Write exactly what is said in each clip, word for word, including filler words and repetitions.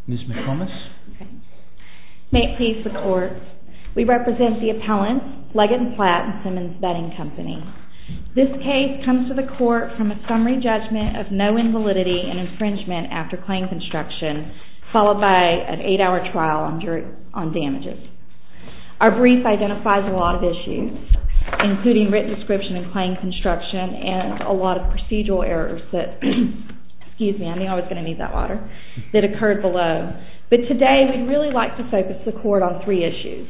Miz McComas? Okay. May it please the Court, we represent the appellants, Leggett and Platt and Simmons Bedding Company. This case comes to the Court from a summary judgment of no invalidity and infringement after claim construction, followed by an eight-hour trial on, jury, on damages. Our brief identifies a lot of issues, including written description and claim construction, and a lot of procedural errors that, excuse me, I knew I was going to need that water, that occurred below. But today we'd really like to focus the Court on three issues.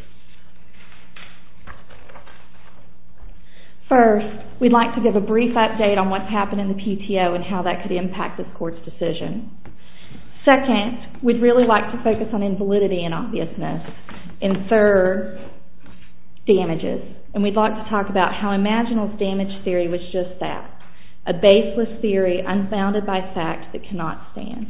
First, we'd like to give a brief update on what's happened in the P T O and how that could impact this Court's decision. Second, we'd really like to focus on invalidity and obviousness. And third, damages. And we'd like to talk about how Imaginal's damage theory was just that, a baseless theory unfounded by facts that cannot stand.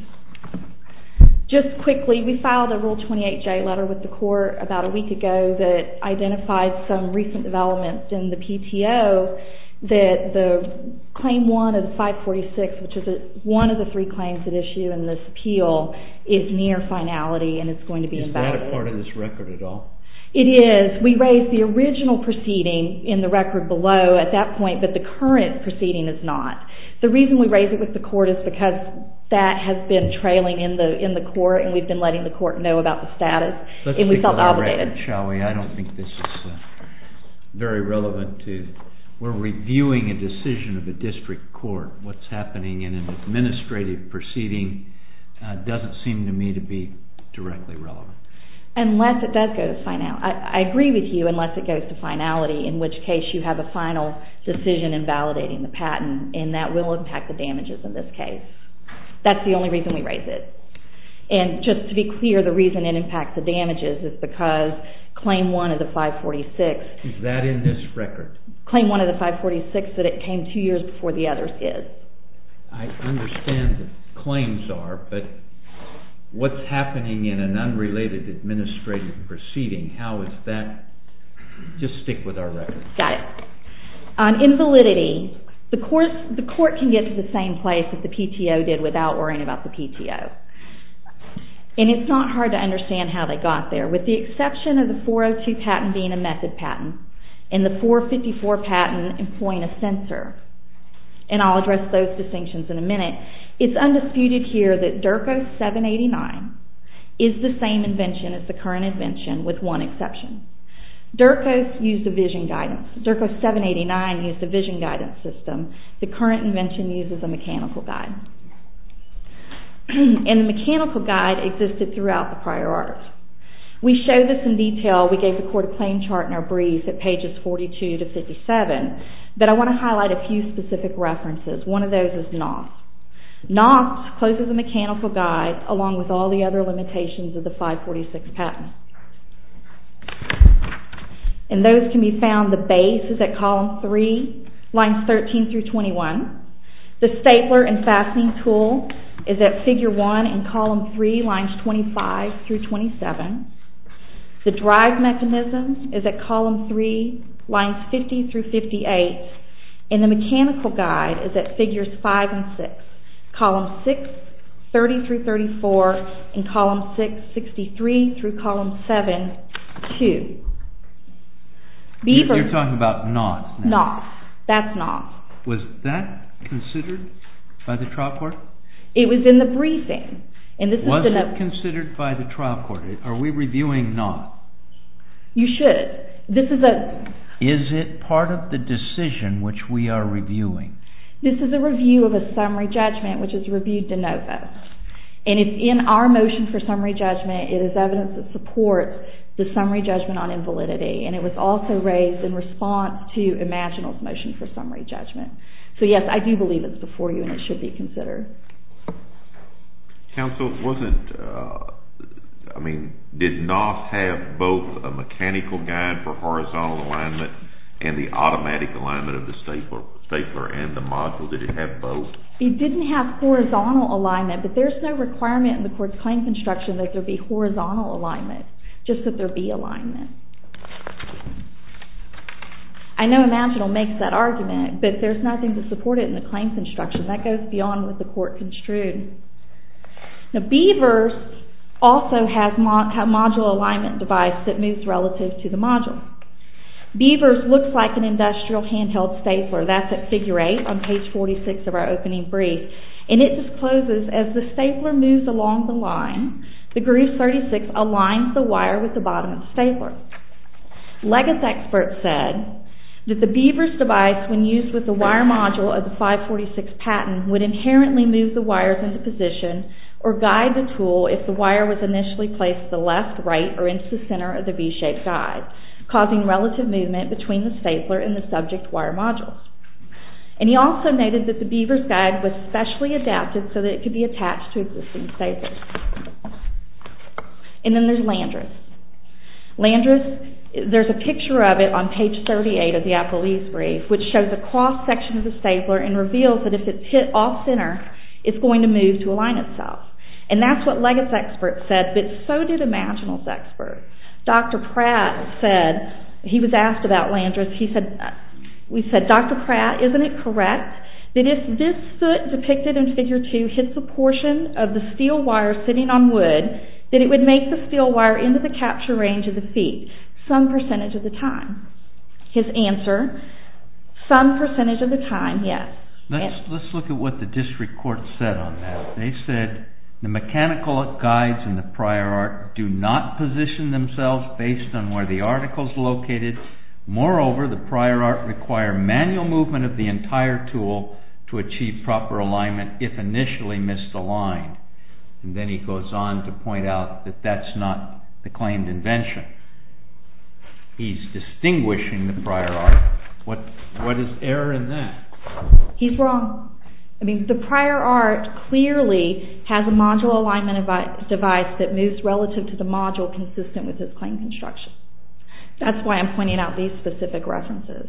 Just quickly, we filed a Rule twenty-eight J letter with the Court about a week ago that identified some recent developments in the P T O that the Claim one of the five forty-six, which is a, one of the three claims at issue in this appeal, is near finality and it's going to be invalidated. Is that a part of this record at all? It is. We raised the original proceeding in the record below at that point, but the current proceeding is not. The reason we raise it with the Court is because that has been trailing in the in the Court, and we've been letting the Court know about the status, Let's and we felt obligated. Record, shall we? I don't think this is uh, very relevant to. We're reviewing a decision of a district court. What's happening in an administrative proceeding uh, doesn't seem to me to be directly relevant. Unless it does go to finality. I, I agree with you, unless it goes to finality, in which case you have a final decision invalidating the patent, and that will impact the damages in this case. That's the only reason we raise it. And just to be clear, the reason it impacts the damages is because Claim one of the five forty-six... Is that in this record? Claim one of the five forty-six, that it came two years before the others is. I understand that claims are, but what's happening in an unrelated administrative proceeding, how is that? Just stick with our record. Got it. On invalidity, the court, the court can get to the same place that the P T O did without worrying about the P T O. And it's not hard to understand how they got there. With the exception of the four oh two patent being a method patent and the four fifty-four patent employing a sensor, and I'll address those distinctions in a minute, it's undisputed here that Durko seven eighty-nine is the same invention as the current invention with one exception. Durko used a vision guidance. Durko seven eighty-nine used a vision guidance system. The current invention uses a mechanical guide. And the mechanical guide existed throughout the prior art. We show this in detail. We gave the Court a claim chart in our brief at pages forty-two to fifty-seven, but I want to highlight a few specific references. One of those is N O S. N O S closes a mechanical guide along with all the other limitations of the five forty-six patent. And those can be found, the base is at column three, lines thirteen through twenty-one. The stapler and fastening tool is at figure one in column three, lines twenty-five through twenty-seven. The drive mechanism is at column three, lines fifty through fifty-eight. And the mechanical guide is at figures five and six, column six, thirty through thirty-four, and column six, sixty-three through column seven, two. Beaver, You're talking about N O S now. N O S. That's N O S. Was that considered by the trial court? It was in the briefing. And this was is it considered by the trial court? Are we reviewing N O S? You should. This is a... Is it part of the decision which we are reviewing? This is a review of a summary judgment, which is reviewed de novo. And it's in our motion for summary judgment. It is evidence that supports the summary judgment on invalidity. And it was also raised in response to Imaginal's motion for summary judgment. So yes, I do believe it's before you and it should be considered. Counsel, wasn't, uh, I mean, did N O S have both a mechanical guide for horizontal alignment and the automatic alignment of the stapler, stapler and the module? Did it have both? It didn't have horizontal alignment, but there's no requirement in the court's claim construction that there be horizontal alignment, just that there be alignment. I know Imaginal makes that argument, but there's nothing to support it in the claim construction. That goes beyond what the court construed. Now, Beavers also has mo- a module alignment device that moves relative to the module. Beavers looks like an industrial handheld stapler. That's at figure eight on page forty-six of our opening brief. And it discloses as the stapler moves along the line, the Groove thirty-six aligns the wire with the bottom of the stapler. Leggett's expert said that the Beavers device, when used with the wire module of the five forty-six patent, would inherently move the wires into position or guide the tool if the wire was initially placed to the left, right, or into the center of the V-shaped guide, causing relative movement between the stapler and the subject wire modules. And he also noted that the Beavers guide was specially adapted so that it could be attached to existing staplers. And then there's Landress. Landress, there's a picture of it on page thirty-eight of the Appellee's brief, which shows a cross-section of the stapler and reveals that if it's hit off-center, it's going to move to align itself. And that's what Leggett's expert said, but so did Imaginal's expert. Doctor Pratt said, he was asked about Landress, he said, we said, Doctor Pratt, isn't it correct that if this foot depicted in figure two hits a portion of the steel wire sitting on wood, that it would make the steel wire into the capture range of the feet, some percentage of the time? His answer, some percentage of the time, yes. Let's, let's look at what the district court said on that. They said, the mechanical guides in the prior art do not position themselves based on where the article is located. Moreover, the prior art require manual movement of the entire tool to achieve proper alignment if initially misaligned. And then he goes on to point out that that's not the claimed invention. He's distinguishing the prior art. What, what is error in that? He's wrong. I mean, the prior art clearly has a module alignment device that moves relative to the module consistent with his claim construction. That's why I'm pointing out these specific references.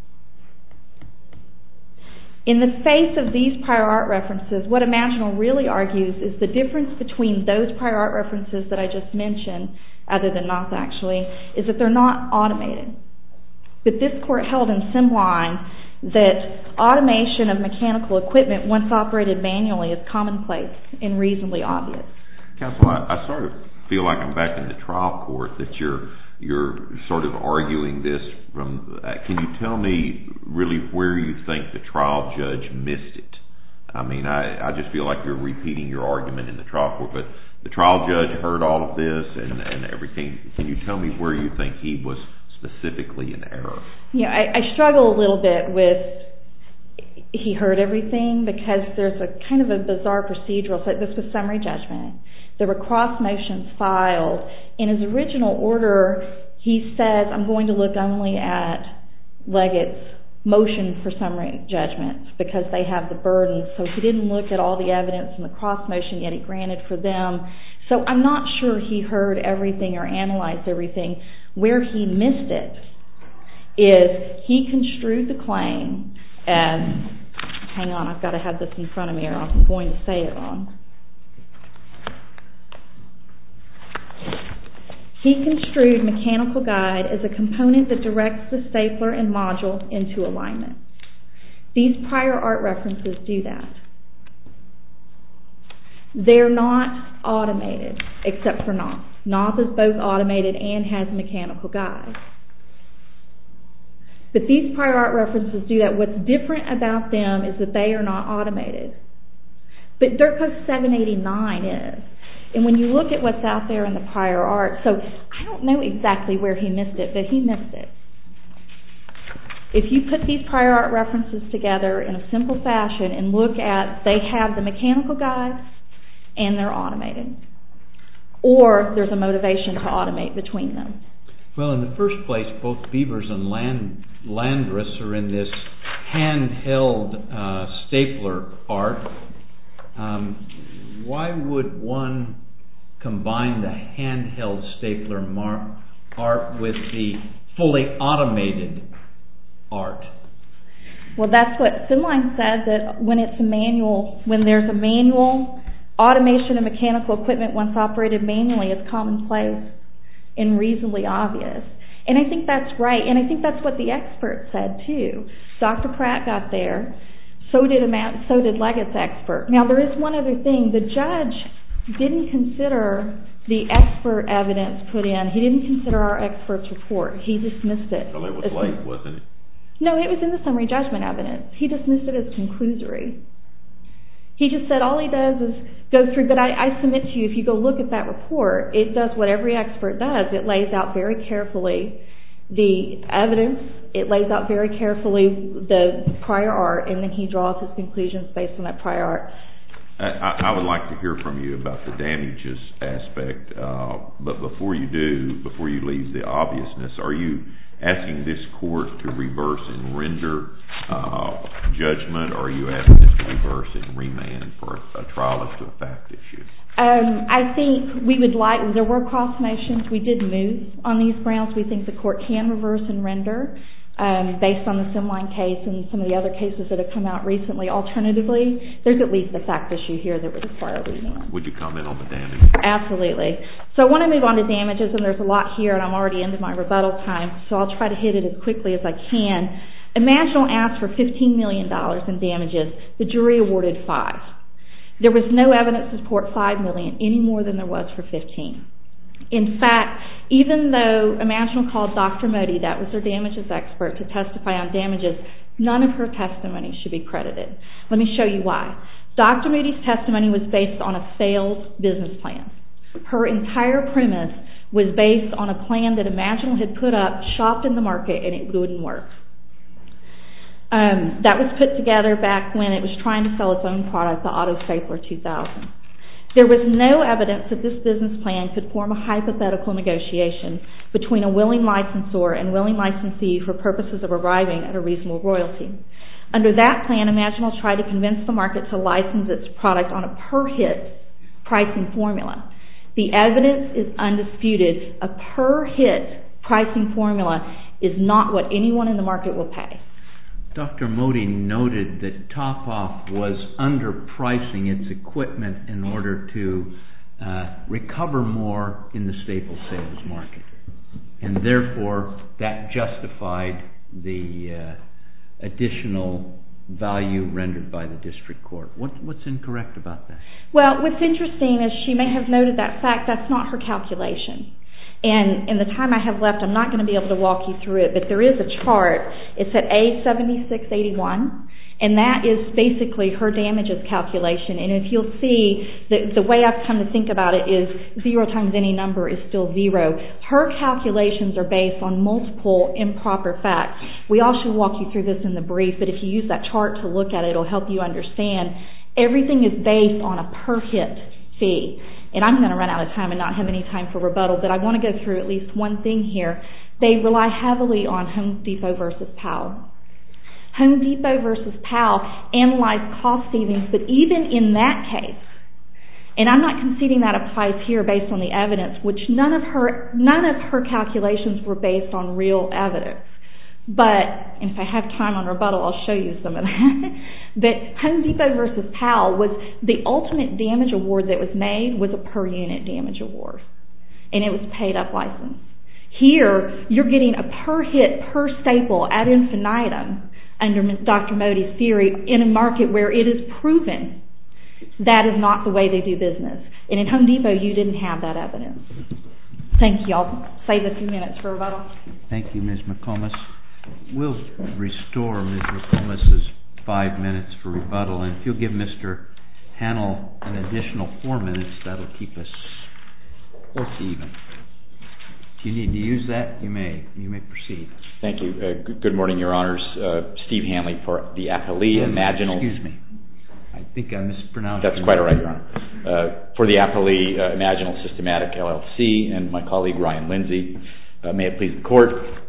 In the face of these prior art references, what Imaginal really argues is the difference between those prior art references that I just mentioned, other than Knoth actually, is that they're not automated. But this court held in Simline that automation of mechanical equipment once operated manually is commonplace and reasonably obvious. Counsel, I, I sort of feel like I'm back in the trial court, that you're you're sort of arguing this from, uh, can you tell me really where you think the trial judge missed it? I mean, I, I just feel like you're repeating your argument in the trial court, but the trial judge heard all of this and, and everything. Can you tell me where you think he was specifically in error? Yeah, I, I struggle a little bit with he heard everything because there's a kind of a bizarre procedural. So this was summary judgment. There were cross motions filed. In his original order, he says, I'm going to look only at Leggett's motion for summary judgment because they have the burden. So he didn't look at all the evidence in the cross motion, yet he granted for them. So I'm not sure he heard everything or analyzed everything. Where he missed it is he construed the claim as, hang on, I've got to have this in front of me or I'm going to say it wrong. He construed mechanical guide as a component that directs the stapler and module into alignment. These prior art references do that. They're not automated, except for Knoth. Knoth is both automated and has mechanical guide. But these prior art references do that. What's different about them is that they are not automated. But Dirt Code seven eighty-nine is. And when you look at what's out there in the prior art, so I don't know exactly where he missed it, but he missed it. If you put these prior art references together in a simple fashion and look at, they have the mechanical guide and they're automated. Or there's a motivation to automate between them. Well, in the first place, both Beavers and Land, Landress are in this handheld uh, stapler art. Um, why would one combine the handheld stapler mar- art with the fully automated art? Well, that's what Simline said, that when it's a manual, when there's a manual automation of mechanical equipment once operated manually is commonplace and reasonably obvious. And I think that's right, and I think that's what the expert said too. Doctor Pratt got there, so did, so did Leggett's expert. Now there is one other thing, the judge didn't consider the expert evidence put in, he didn't consider our expert's report. He dismissed it. Well, it was late, wasn't it? No, it was in the summary judgment evidence. He dismissed it as conclusory. He just said all he does is go through, but I, I submit to you, if you go look at that report, it does what every expert does. It lays out very carefully the evidence, it lays out very carefully the prior art, and then he draws his conclusions based on that prior art. I, I would like to hear from you about the damages aspect, uh, but before you do, before you leave the obviousness, are you asking this court to reverse and render uh, judgment, or are you asking us to reverse and remand for a, a trial as to a fact issue? Um, I think we would like, there were cross motions. We did move on these grounds. We think the court can reverse and render um, based on the Simline case and some of the other cases that have come out recently. Alternatively, there's at least a fact issue here that would require remand. Would you comment on the damages? Absolutely. So I want to move on to damages, and there's a lot here, and I'm already into my rebuttal time, so I'll try to hit it as quickly as I can. Imaginal asked for fifteen million dollars in damages. The jury awarded five. There was no evidence to support five million dollars any more than there was for fifteen. In fact, even though Imaginal called Doctor Modi, that was their damages expert, to testify on damages, none of her testimony should be credited. Let me show you why. Doctor Modi's testimony was based on a failed business plan. Her entire premise was based on a plan that Imaginal had put up, shopped in the market, and it wouldn't work. Um, that was put together back when it was trying to sell its own product, the Auto Stapler two thousand. There was no evidence that this business plan could form a hypothetical negotiation between a willing licensor and willing licensee for purposes of arriving at a reasonable royalty. Under that plan, Imaginal tried to convince the market to license its product on a per-hit pricing formula. The evidence is undisputed. A per-hit pricing formula is not what anyone in the market will pay. Doctor Modi noted that Top-Off was underpricing its equipment in order to uh, recover more in the staple sales market, and therefore that justified the uh, additional value rendered by the district court. What, what's incorrect about that? Well, what's interesting is she may have noted that fact. That's not her calculation. And in the time I have left, I'm not going to be able to walk you through it, but there is a chart. It's at A seventy-six eighty-one, and that is basically her damages calculation. And if you'll see, the, the way I've come to think about it is zero times any number is still zero. Her calculations are based on multiple improper facts. We all should walk you through this in the brief, but if you use that chart to look at it, it'll help you understand. Everything is based on a per-hit fee. And I'm going to run out of time and not have any time for rebuttal, but I want to go through at least one thing here. They rely heavily on Home Depot versus Powell. Home Depot versus Powell analyzed cost savings, but even in that case, and I'm not conceding that applies here based on the evidence, which none of her none of her calculations were based on real evidence. But, and if I have time on rebuttal, I'll show you some of that. But Home Depot versus Powell was the ultimate damage award that was made was a per unit damage award. And it was paid up license. Here, you're getting a per hit, per staple ad infinitum under Doctor Modi's theory in a market where it is proven that is not the way they do business. And in Home Depot, you didn't have that evidence. Thank you. I'll save a few minutes for rebuttal. Thank you, Miz McComas. We'll restore Miz McComas's five minutes for rebuttal, and if you'll give Mister Hannell an additional four minutes, that'll keep us close to even. If you need to use that, you may. You may proceed. Thank you. Uh, good, good morning, Your Honors. Uh, Steve Hanley for the Appellee Imaginal. Excuse me. I think I mispronounced. That's quite all right, Your Honor. Uh, for the Appellee uh, Imaginal Systematic L L C and my colleague Ryan Lindsay. Uh, may it please the Court.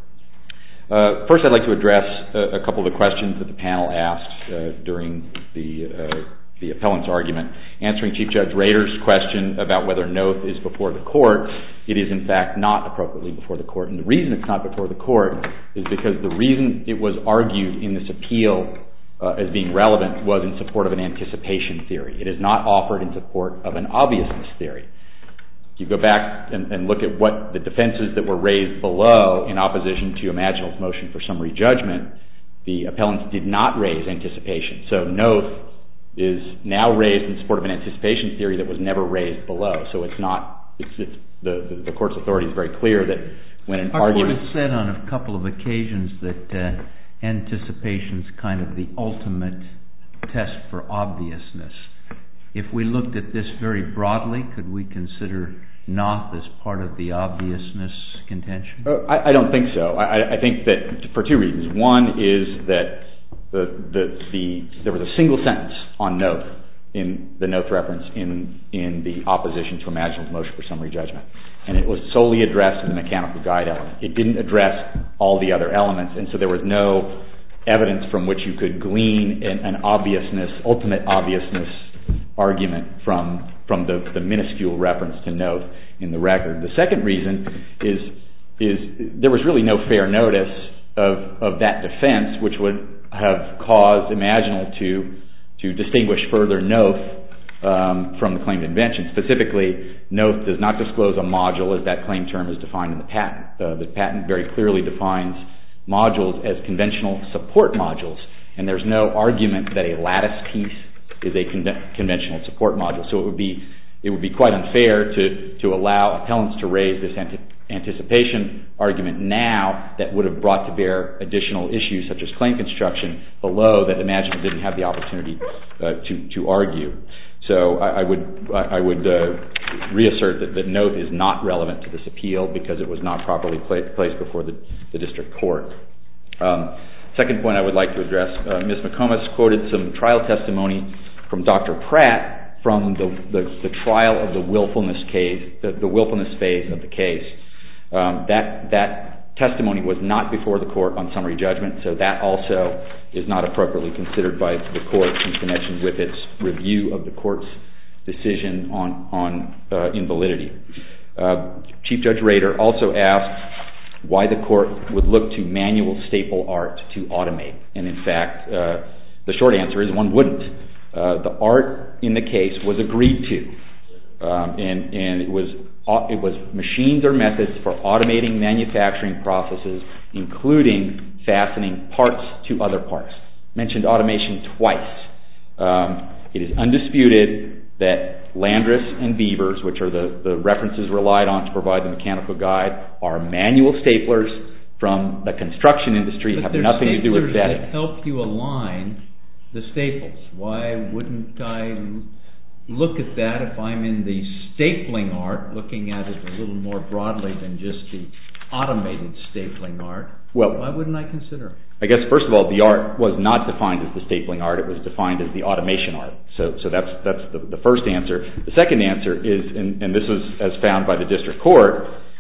Uh, first, I'd like to address uh, a couple of the questions that the panel asked uh, during the uh, the appellant's argument. Answering Chief Judge Rader's question about whether Noth is before the Court, it is in fact not appropriately before the Court. And the reason it's not before the Court is because the reason it was argued in this appeal uh, as being relevant was in support of an anticipation theory. It is not offered in support of an obviousness theory. You go back and, and look at what the defenses that were raised below in opposition to Imaginal's motion for summary judgment, the appellants did not raise anticipation. So Noth is now raised in support of an anticipation theory that was never raised below. So it's not It's, it's the, the the court's authority is very clear that when an Our argument... court has said on a couple of occasions that uh, anticipation is kind of the ultimate test for obviousness. If we looked at this very broadly, could we consider Knopf as part of the obviousness contention? Uh, I, I don't think so. I, I think that for two reasons. One is that the, the, the there was a single sentence on Knopf in the Knopf reference in, in the opposition to Imaginal's motion for summary judgment. And it was solely addressed to the mechanical guide element. It didn't address all the other elements, and so there was no evidence from which you could glean an, an obviousness, ultimate obviousness argument from from the, the minuscule reference to Knopf in the record. The second reason is is there was really no fair notice of, of that defense, which would have caused Imaginal to to distinguish further Knopf um, from the claimed invention. Specifically, Knopf does not disclose a module as that claim term is defined in the patent. Uh, the patent very clearly defines modules as conventional support modules, and there's no argument that a lattice piece is a con- conventional support module. So it would be it would be quite unfair to to allow appellants to raise this anti- anticipation argument now that would have brought to bear additional issues such as claim construction below that Imaginal didn't have the opportunity uh, to to argue. So I, I would I would uh, reassert that, that Knopf is not relevant to this appeal because it was not properly pla- placed before the, the district court. Um, second point I would like to address, uh, Miz McComas quoted some trial testimony from Doctor Pratt from the, the, the trial of the willfulness case, the, the willfulness phase of the case. Um, that that testimony was not before the court on summary judgment, so that also is not appropriately considered by the court in connection with its review of the court's decision on on uh, invalidity. Uh, Chief Judge Rader also asked why the court would look to manual staple art to automate, and in fact, uh, the short answer is one wouldn't. Uh, the art in the case was agreed to, um, and and it was it was machines or methods for automating manufacturing processes, including fastening parts to other parts. Mentioned automation twice. Um, it is undisputed that Landrus and Beavers, which are the, the references relied on to provide the mechanical guide, are manual staplers from the construction industry, but have nothing to do with setting. That help you align the staples. Why wouldn't I look at that if I'm in the stapling art, looking at it a little more broadly than just the automated stapling art? Well, why wouldn't I consider it? I guess first of all, the art was not defined as the stapling art; it was defined as the automation art. So, so that's that's the, the first answer. The second answer is, and, and this was as found by the district court,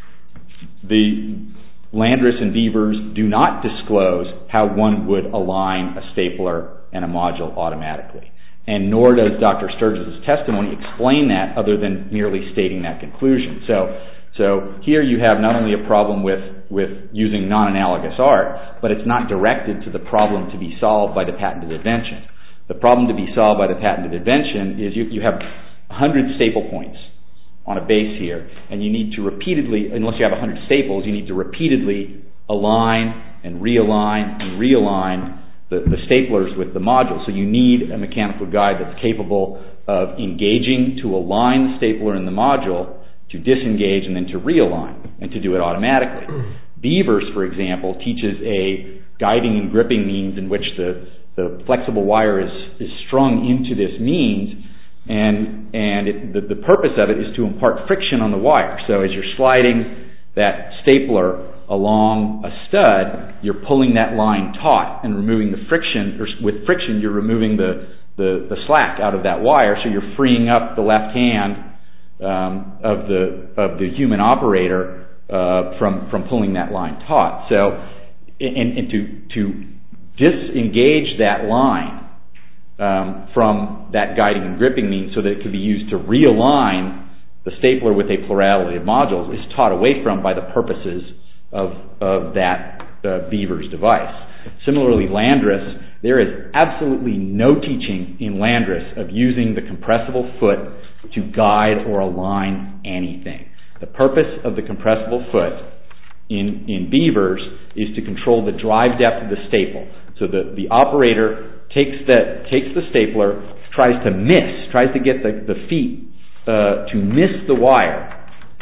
the Landrus and Beavers do not disclose how one would align a stapler and a module automatically. And nor does Doctor Sturgis' testimony explain that other than merely stating that conclusion. So, so here you have not only a problem with, with using non-analogous art, but it's not directed to the problem to be solved by the patented invention. The problem to be solved by the patented invention is you, you have one hundred staple points on a base here, and you need to repeatedly, unless you have one hundred staples, you need to repeatedly align and realign and realign The, the staplers with the module. So you need a mechanical guide that's capable of engaging to align the stapler in the module, to disengage and then to realign, and to do it automatically. Beavers, for example, teaches a guiding and gripping means in which the, the flexible wire is, is strung into this means, and, and it, the, the purpose of it is to impart friction on the wire. So as you're sliding that stapler along a stud, you're pulling that line taut and removing the friction, or with friction you're removing the, the, the slack out of that wire, so you're freeing up the left hand um, of the of the human operator uh, from, from pulling that line taut. So, and, and to, to disengage that line um, from that guiding and gripping means so that it could be used to realign the stapler with a plurality of modules is taught away from by the purposes Of, of that uh, Beavers device. Similarly, Landrus, there is absolutely no teaching in Landrus of using the compressible foot to guide or align anything. The purpose of the compressible foot in, in Beavers is to control the drive depth of the staple. So the, the operator takes the, takes the stapler, tries to miss, tries to get the, the feet uh, to miss the wire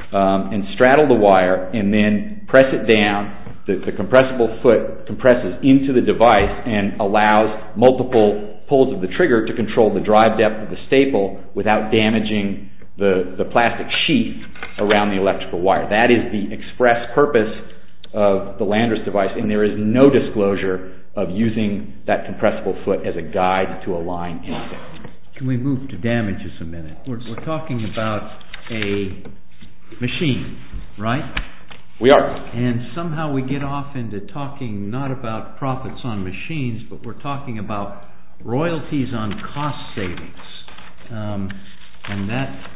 um, and straddle the wire and then press it down. The, the compressible foot compresses into the device and allows multiple pulls of the trigger to control the drive depth of the staple without damaging the, the plastic sheath around the electrical wire. That is the express purpose of the Landrus device, and there is no disclosure of using that compressible foot as a guide to align anything. Can we move to damages a minute? We're, we're talking about a machine, right? We are. And somehow we get off into talking not about profits on machines, but we're talking about royalties on cost savings. Um, and that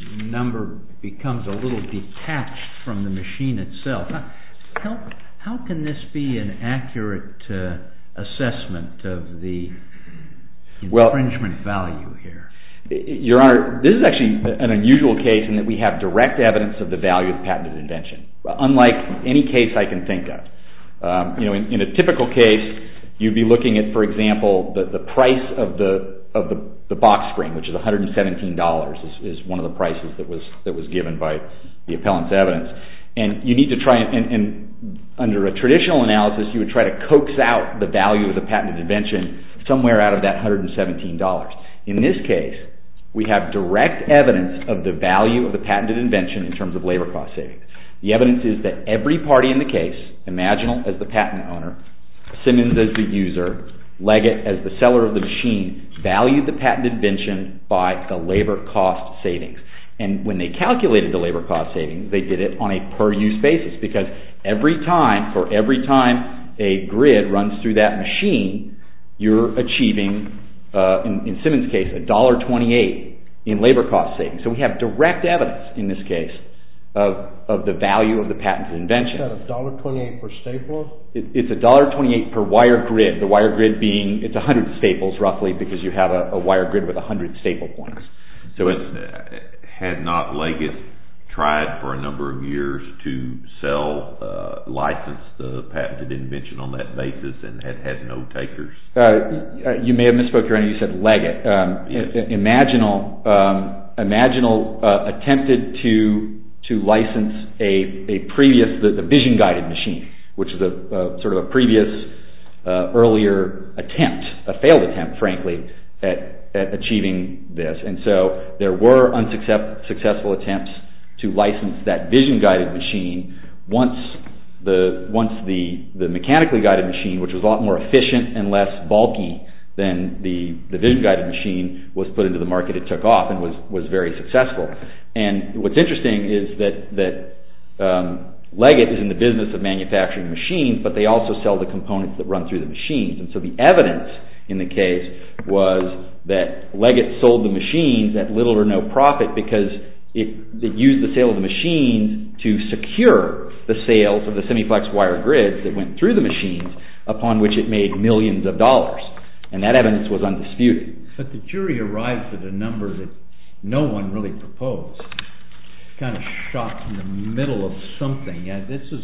number becomes a little detached from the machine itself. How, how can this be an accurate uh, assessment of the infringement well, value here? Your Honor, this is actually an unusual case in that we have direct evidence of the value of the patented invention, unlike any case I can think of. Um, you know, in, in a typical case, you'd be looking at, for example, the, the price of the of the, the box spring, which is one hundred seventeen dollars, is, is one of the prices that was that was given by the appellant's evidence. And you need to try and, and, and under a traditional analysis, you would try to coax out the value of the patented invention somewhere out of that one hundred seventeen dollars. In this case, we have direct evidence of the value of the patented invention in terms of labor cost savings. The evidence is that every party in the case, Imaginal as the patent owner, Simmons as the user, Leggett as the seller of the machine, valued the patented invention by the labor cost savings. And when they calculated the labor cost savings, they did it on a per-use basis, because every time, for every time a grid runs through that machine, you're achieving, uh, in, in Simmons' case, one dollar twenty-eight in labor cost savings. So we have direct evidence in this case of, of the value of the patented invention. Is that one dollar twenty-eight per staple? It, it's one dollar twenty-eight per wire grid. The wire grid being, it's one hundred staples roughly, because you have a, a wire grid with one hundred staple points. So but, it's, uh, had not Leggett tried for a number of years to sell, uh, license the patented invention on that basis and had had no takers? Uh, you may have misspoke, Your Honor. You said Leggett. Um, yes. Imaginal, um, Imaginal uh, attempted to to license a, a previous, the, the vision guided machine, which is a, a sort of a previous uh, earlier attempt, a failed attempt, frankly, at, at achieving this. And so there were unsuccessful attempts to license that vision guided machine once the once the, the mechanically guided machine, which was a lot more efficient and less bulky than the, the vision guided machine, was put into the market. It took off and was, was very successful. And what's interesting is that that um, Leggett is in the business of manufacturing machines, but they also sell the components that run through the machines. And so the evidence in the case was that Leggett sold the machines at little or no profit because it, it used the sale of the machines to secure the sales of the Semiflex wire grids that went through the machines, upon which it made millions of dollars. And that evidence was undisputed. But the jury arrived at a number that no one really proposed. Kind of shot in the middle of something. Yeah, this is...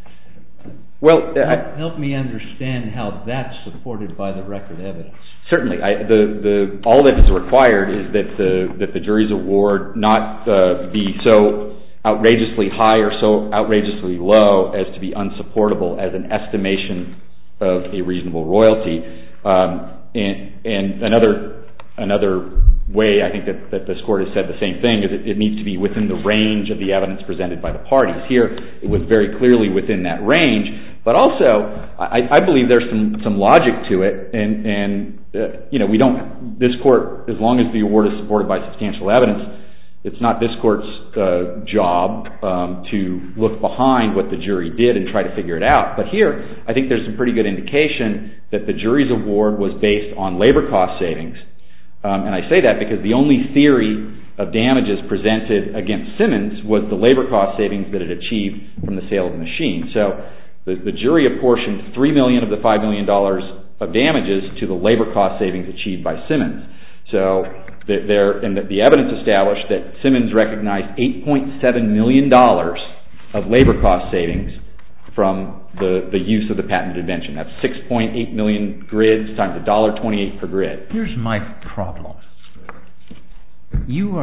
Well, help, I, help me understand how that's supported by the record evidence. Certainly, I, the the all that is required is that the that the jury's award not uh, be so outrageously high or so outrageously low as to be unsupportable as an estimation of a reasonable royalty. Um, and and another another way I think that, that this court has said the same thing is it, it needs to be within the range of the evidence presented by the parties. Here, it was very clearly within that range. But also, I, I believe there's some, some logic to it, and, and uh, you know, we don't, this court, as long as the award is supported by substantial evidence, it's not this court's uh, job um, to look behind what the jury did and try to figure it out. But here, I think there's some pretty good indication that the jury's award was based on labor cost savings. Um, and I say that because the only theory of damages presented against Simmons was the labor cost savings that it achieved from the sale of the machine. So, The, the jury apportioned three million dollars of the five million dollars of damages to the labor cost savings achieved by Simmons. So the, there, and the, the evidence established that Simmons recognized eight point seven million dollars of labor cost savings from the, the use of the patented invention. That's six point eight million grids times one dollar twenty-eight per grid. Here's my problem. You are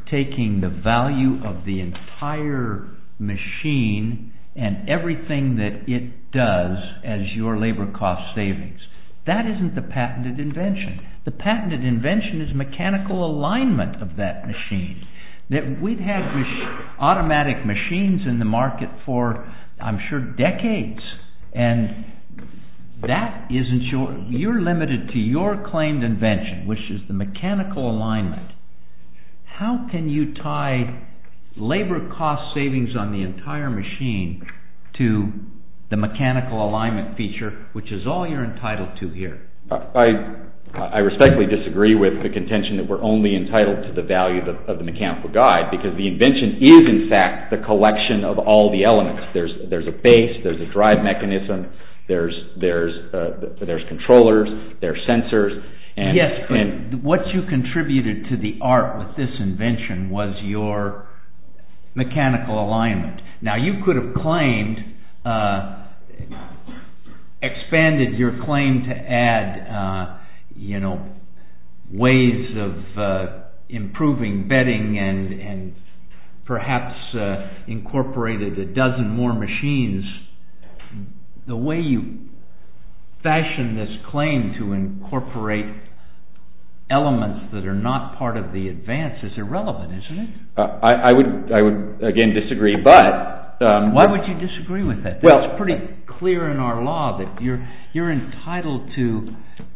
taking the value of the entire machine and everything that it does as your labor cost savings. That isn't the patented invention. The patented invention is mechanical alignment of that machine. That we've had mach- automatic machines in the market for, I'm sure, decades, and that isn't your, you're limited to your claimed invention, which is the mechanical alignment. How can you tie labor cost savings on the entire machine to the mechanical alignment feature, which is all you're entitled to here? I I respectfully disagree with the contention that we're only entitled to the value of the, of the mechanical guide, because the invention is in fact the collection of all the elements. There's there's a base, there's a drive mechanism, there's there's uh, there's controllers, there's sensors. And, yes, but and what you contributed to the art with this invention was your mechanical alignment. Now, you could have claimed, uh, expanded your claim to add, uh, you know, ways of uh, improving bedding and, and perhaps uh, incorporated a dozen more machines. The way you fashion this claim to incorporate elements that are not part of the advance is irrelevant, isn't it? Uh, I, I would, I would again disagree. But um, why would you disagree with that? That's well, pretty clear in our law that you're you're entitled to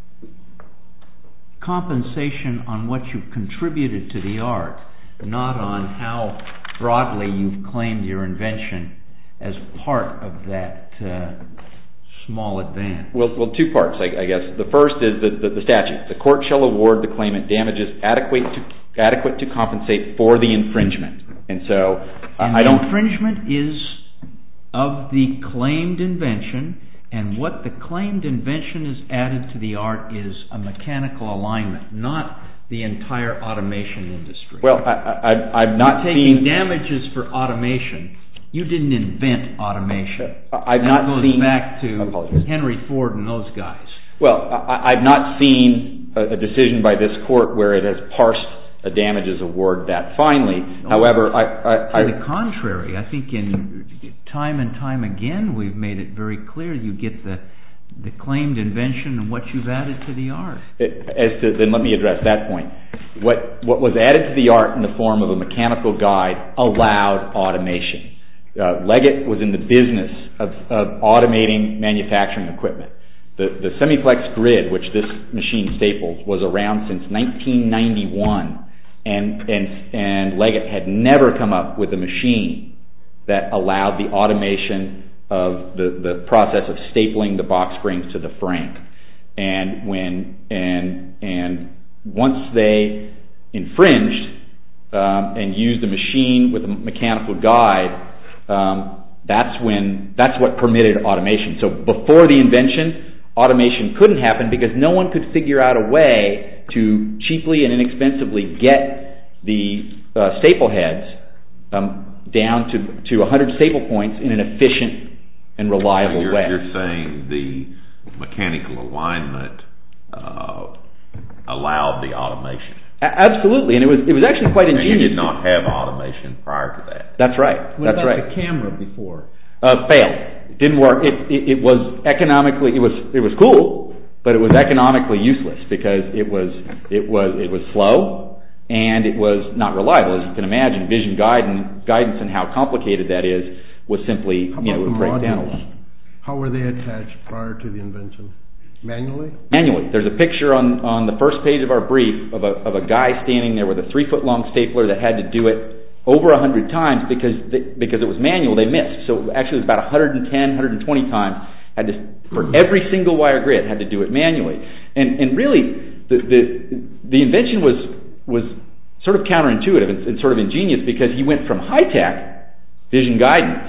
compensation on what you've contributed to the art, not on how broadly you've claimed your invention as part of that uh, small advance. Well, well, two parts, I, I guess. The first is the, the, the statute. The court shall award the claimant damages adequate to adequate to compensate for the infringement. And so, uh, and I don't. The infringement is of the claimed invention, and what the claimed invention is added to the art is a mechanical alignment, not the entire automation industry. Well, I, I, I've not You're taking seen damages for automation. You didn't invent automation. I've that not goes seen, back to apologies. Henry Ford and those guys. Well, I, I've not seen a, a decision by this court where it has parsed a damages award that finely. No, However, I, I, to I the contrary, I think in time and time again we've made it very clear you get the the claimed invention and what you've added to the art. As to, then let me address that point. What what was added to the art in the form of a mechanical guide allowed automation. Uh, Leggett was in the business of, of automating manufacturing equipment. The, the Semiplex grid, which this machine staples, was around since nineteen ninety-one, and, and, and Leggett had never come up with a machine that allowed the automation of the, the process of stapling the box springs to the frame. And when and and once they infringed um, and used a machine with a mechanical guide, Um, that's when that's what permitted automation. So before the invention, automation couldn't happen because no one could figure out a way to cheaply and inexpensively get the uh, staple heads um, down to to one hundred staple points in an efficient and reliable so you're, way. You're saying the mechanical alignment uh, allowed the automation. Absolutely, and it was it was actually quite ingenious. And you did not have automation prior to that. That's right. What That's about right. the camera before? Uh, failed. It didn't work. It, it it was economically it was it was cool, but it was economically useless because it was it was it was slow and it was not reliable. As you can imagine, vision guidance guidance and how complicated that is was simply How you know it about would break the down a modules? lot. How were they attached prior to the invention? Manually? Manually. There's a picture on, on the first page of our brief of a, of a guy standing there with a three-foot-long stapler that had to do it over one hundred times because they, because it was manual, they missed. So actually it was about one hundred ten, one hundred twenty times. Had to, for every single wire grid, had to do it manually. And and really, the the, the invention was was sort of counterintuitive and, and sort of ingenious because he went from high-tech vision guidance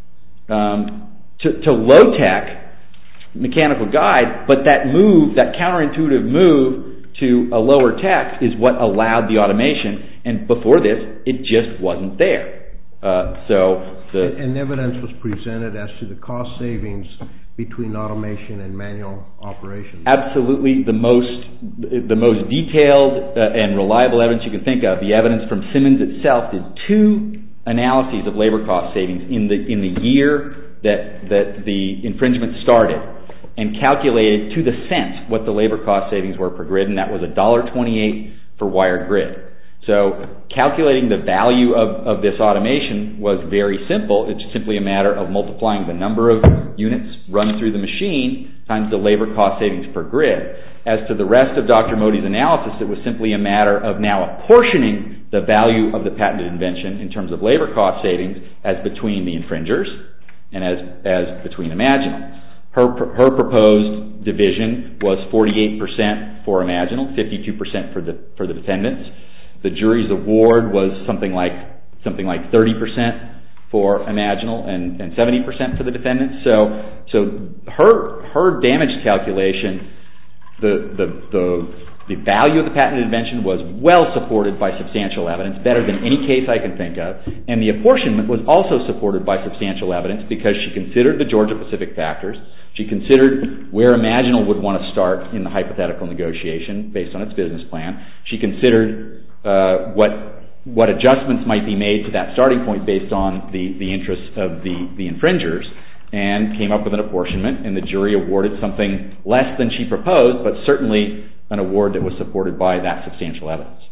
um, to, to low-tech mechanical guide, but that move, that counterintuitive move to a lower tech is what allowed the automation, and before this, it just wasn't there. Uh, so the and, and evidence was presented as to the cost savings between automation and manual operation? Absolutely. The most the most detailed uh, and reliable evidence you can think of, the evidence from Simmons itself, did two analyses of labor cost savings in the in the year that that the infringement started, and calculated to the cent what the labor cost savings were per grid, and that was one dollar twenty-eight for wired grid. So calculating the value of, of this automation was very simple. It's simply a matter of multiplying the number of units run through the machine times the labor cost savings per grid. As to the rest of Doctor Modi's analysis, it was simply a matter of now apportioning the value of the patented invention in terms of labor cost savings as between the infringers and as, as between Imaginal. Her, her proposed division was forty-eight percent for Imaginal, fifty-two percent for the, for the defendants. The jury's award was something like something like thirty percent for Imaginal and, and seventy percent for the defendants. So so her her damage calculation, the the the the value of the patented invention was well supported by substantial evidence, better than any case I can think of, and the apportionment was also supported by substantial evidence because she considered the Georgia-Pacific factors. She considered where Imaginal would want to start in the hypothetical negotiation based on its business plan. She considered Uh, what what adjustments might be made to that starting point based on the, the interests of the, the infringers, and came up with an apportionment, and the jury awarded something less than she proposed, but certainly an award that was supported by that substantial evidence.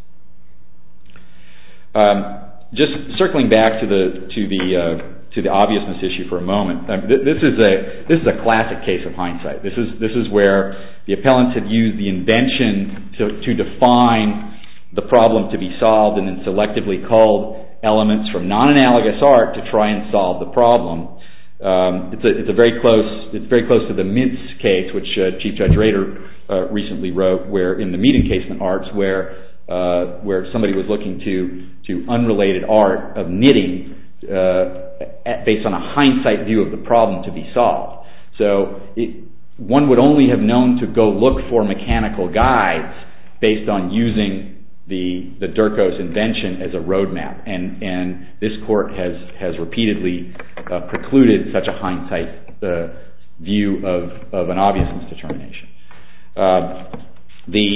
Um, just circling back to the to the uh, to the obviousness issue for a moment, um, th- this is a this is a classic case of hindsight. This is this is where the appellants had used the invention to, to define the problem to be solved, and then selectively culled elements from non-analogous art to try and solve the problem. Um, it's, a, it's a very close. It's very close to the Mintz case, which uh, Chief Judge Rader uh, recently wrote, where in the meat encasement arts, where uh, where somebody was looking to to unrelated art of knitting uh, at, based on a hindsight view of the problem to be solved. So it, one would only have known to go look for mechanical guides based on using the the Durkos invention as a roadmap, and and this court has has repeatedly uh, precluded such a hindsight uh, view of of an obviousness determination. Uh, the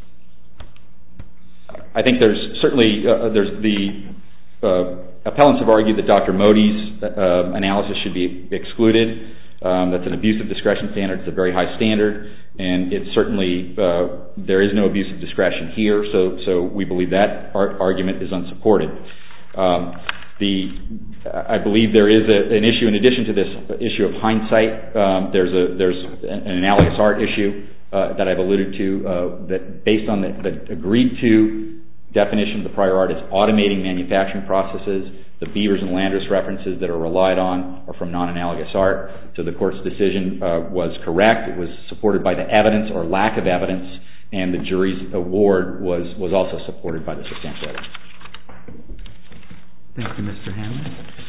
I think there's certainly uh, there's the uh, appellants have argued that Doctor Modi's uh, analysis should be excluded. Um, that's an abuse of discretion standard. It's a very high standard, and it certainly uh, there is no abuse of discretion here. So, so we believe that our argument is unsupported. Um, the I believe there is a, an issue in addition to this issue of hindsight. Um, there's a there's an analogous art issue uh, that I've alluded to uh, that based on the, the agreed to definition of the prior art is automating manufacturing processes. The Beavers and Landers references that are relied on are from non-analogous art. So the court's decision uh, was correct. It was supported by the evidence or lack of evidence, and the jury's award was, was also supported by the substantial evidence. Thank you, Mister Hanley.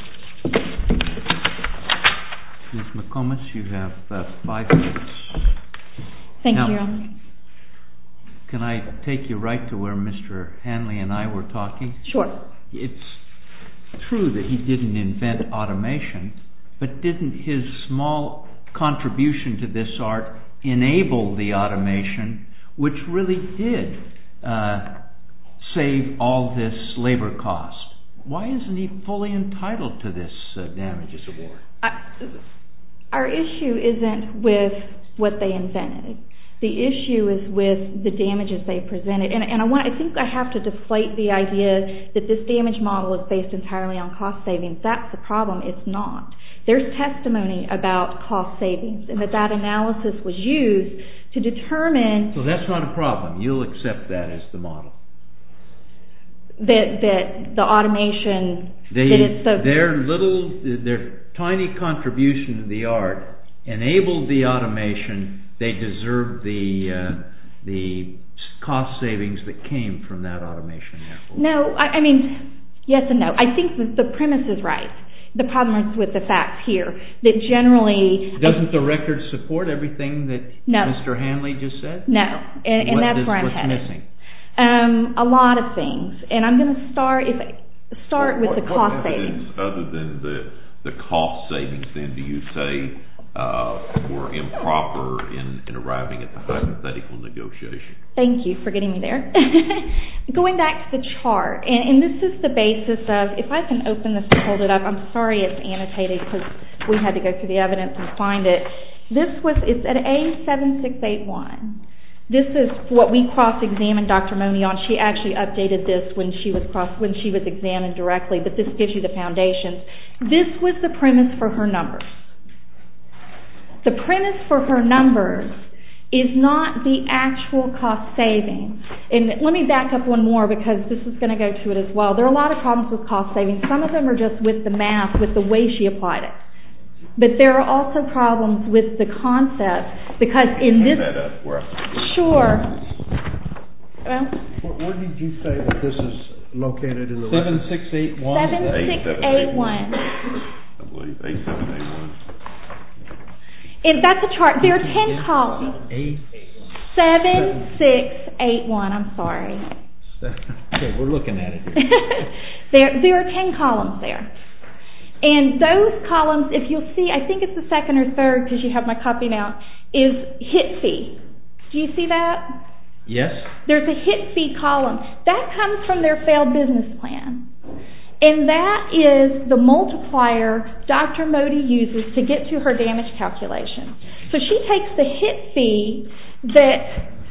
Miz McComas, you have uh, five minutes. Thank now, you, Your Honor. Can I take you right to where Mister Hanley and I were talking? Sure. It's true that he didn't invent automation, but didn't his small contribution to this art enable the automation, which really did uh, save all this labor cost? Why isn't he fully entitled to this uh, damages award? I, our issue isn't with what they invented. The issue is with the damages they presented. And, and I, want, I think I have to deflate the idea that this damage model is based entirely on cost savings. That's the problem. It's not. There's testimony about cost savings, and that that analysis was used to determine... So that's not a problem. You'll accept that as the model. That, that the automation... They, that it's the, their little, their tiny contribution to the art enabled the automation. They deserve the uh, the cost savings that came from that automation. Therefore. No, I, I mean, yes and no. I think that the premise is right. The problem is with the facts here, that generally... Doesn't the record support everything that no. Mister Hanley just said? No, and, and that's does, where I'm what's headed. Missing? Um, a lot of things, and I'm going to start if I start well, with what, the cost what savings. Other than the the cost savings, then do you say uh, were improper in, in arriving at the hypothetical negotiation. Thank you for getting me there. Going back to the chart, and, and this is the basis of, if I can open this and hold it up, I'm sorry it's annotated because we had to go through the evidence and find it. This was, it's at A seven six eight one. This is what we cross-examined Doctor Mone on. She actually updated this when she was cross when she was examined directly, but this gives you the foundations. This was the premise for her numbers. The premise for her numbers is not the actual cost savings. And let me back up one more because this is going to go to it as well. There are a lot of problems with cost savings. Some of them are just with the math, with the way she applied it. But there are also problems with the concept because in this... That up, where sure. Well, Where, where did you say that this is located in the seven record? six eight one. seven six eight one. I believe A seven eight one. And that's a chart. There are ten columns. Eight. seven six eight one. I'm sorry. Okay, we're looking at it here. there, there are ten columns there. And those columns, if you'll see, I think it's the second or third because you have my copy now, is hit fee. Do you see that? Yes. There's a hit fee column. That comes from their failed business plan. And that is the multiplier Doctor Mone uses to get to her damage calculation. So she takes the hit fee that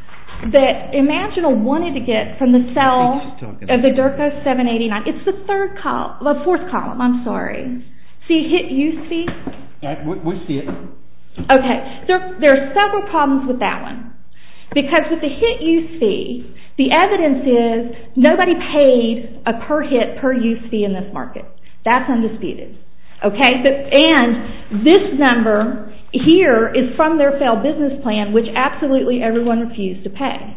that Imaginal wanted to get from the sale of the Durco seven eighty-nine. It's the third column, the fourth column, I'm sorry. See hit use fee? Right, we, we see it. Okay, there, there are several problems with that one. Because with the hit use fee, the evidence is nobody paid a per hit, per use fee in this market. That's undisputed. Okay, but, and this number here is from their failed business plan, which absolutely everyone refused to pay.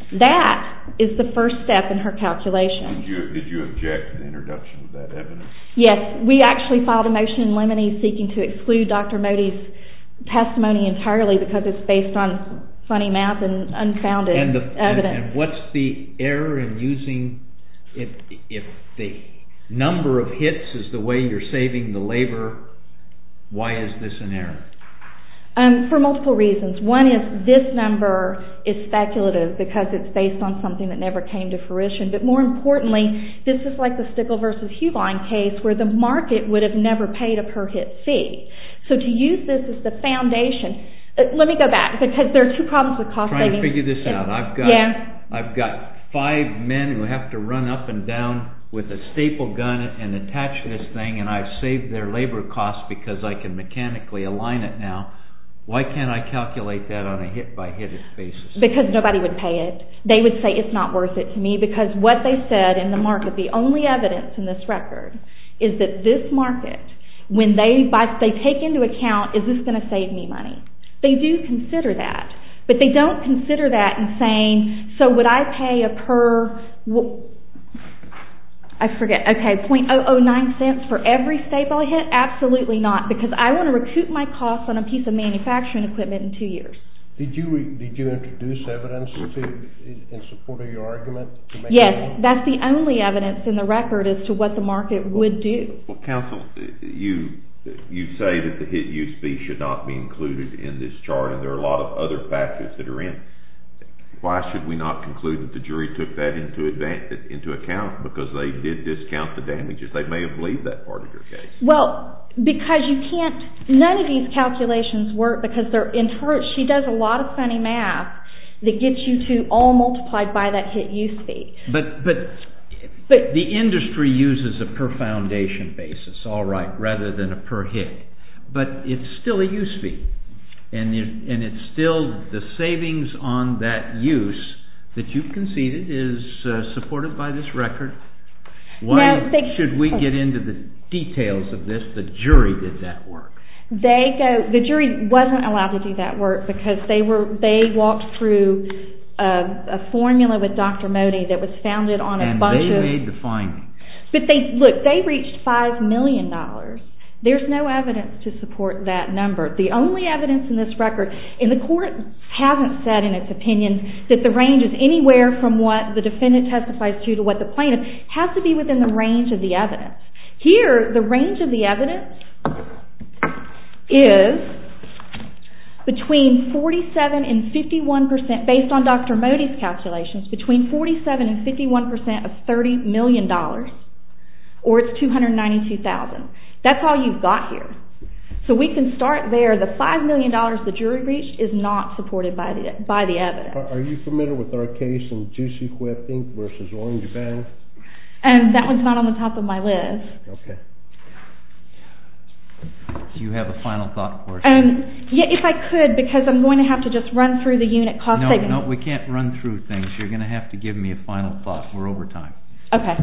That is the first step in her calculation. Did you, did you object to the introduction of that evidence? Yes, we actually filed a motion in limine seeking to exclude Doctor Mone's testimony entirely because it's based on funny math and unfounded and the, evidence. And, and what's the error in using, if, if the number of hits is the way you're saving the labor, why is this an error? Um, for multiple reasons. One is this number is speculative because it's based on something that never came to fruition. But more importantly, this is like the Stickle versus Huline case where the market would have never paid a per hit fee. So to use this as the foundation, uh, let me go back because there are two problems with cost Trying savings. to figure this out. I've got yeah. I've got five men who have to run up and down with a staple gun and attach this thing, and I've saved their labor costs because I can mechanically align it now. Why can't I calculate that on a hit-by-hit basis? Because nobody would pay it. They would say it's not worth it to me because what they said in the market, the only evidence in this record is that this market, when they buy, they take into account, is this going to save me money? They do consider that, but they don't consider that in saying, so would I pay a per... I forget, okay, zero point zero zero nine cents for every staple I hit? Absolutely not, because I want to recoup my costs on a piece of manufacturing equipment in two years. Did you re, did you introduce evidence to, in support of your argument? To make yes, that's the only evidence in the record as to what the market would do. Well, counsel, you you say that the hit use fee should not be included in this chart, and there are a lot of other factors that are in. Why should we not conclude that the jury took that into advan- into account because they did discount the damages? They may have believed that part of your case. Well, because you can't, none of these calculations work because they're in her, she does a lot of funny math that gets you to all multiplied by that hit use fee. But, but, but the industry uses a per foundation basis, all right, rather than a per hit. But it's still a use fee. And, and it's still the savings on that use that you've conceded is uh, supported by this record. Why no, they, should we get into the details of this? The jury did that work. They go. The jury wasn't allowed to do that work because they were. They walked through a, a formula with Doctor Mone that was founded on a and bunch they of. And they made the findings. But they look. They reached five million dollars. There's no evidence to support that number. The only evidence in this record, and the court hasn't said in its opinion that the range is anywhere from what the defendant testifies to to what the plaintiff, has to be within the range of the evidence. Here, the range of the evidence is between forty-seven and fifty-one percent, based on Doctor Modi's calculations, between forty-seven and fifty-one percent of thirty million dollars, or it's two hundred ninety-two thousand dollars. That's all you've got here. So we can start there. The five million dollars the jury reached is not supported by the by the evidence. Are, are you familiar with our case in Juicy Whip Incorporated versus Orange Band? And that one's not on the top of my list. Okay. Do you have a final thought for us? Um, yeah, if I could, because I'm going to have to just run through the unit cost no, savings. No, we can't run through things. You're going to have to give me a final thought. We're over time. Okay.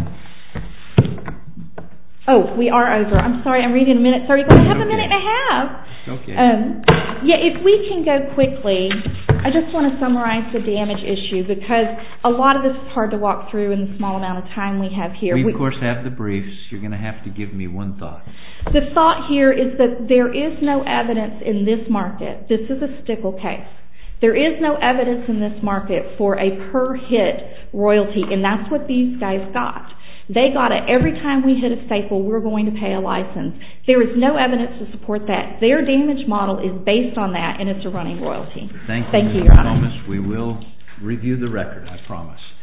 Oh, we are over. I'm sorry, I'm reading a minute thirty, but I have okay. a minute and a half. Okay. Um, yeah, if we can go quickly, I just want to summarize the damage issue because a lot of this is hard to walk through in the small amount of time we have here. We, we of course, have the briefs. You're going to have to give me one thought. The thought here is that there is no evidence in this market. This is a Stickle case. There is no evidence in this market for a per-hit royalty, and that's what these guys got. They got it every time we hit a staple, we're going to pay a license. There is no evidence to support that. Their damage model is based on that, and it's a running royalty. Thank you, Thank you, Miz Your Honor. Thomas. We will review the record, I promise.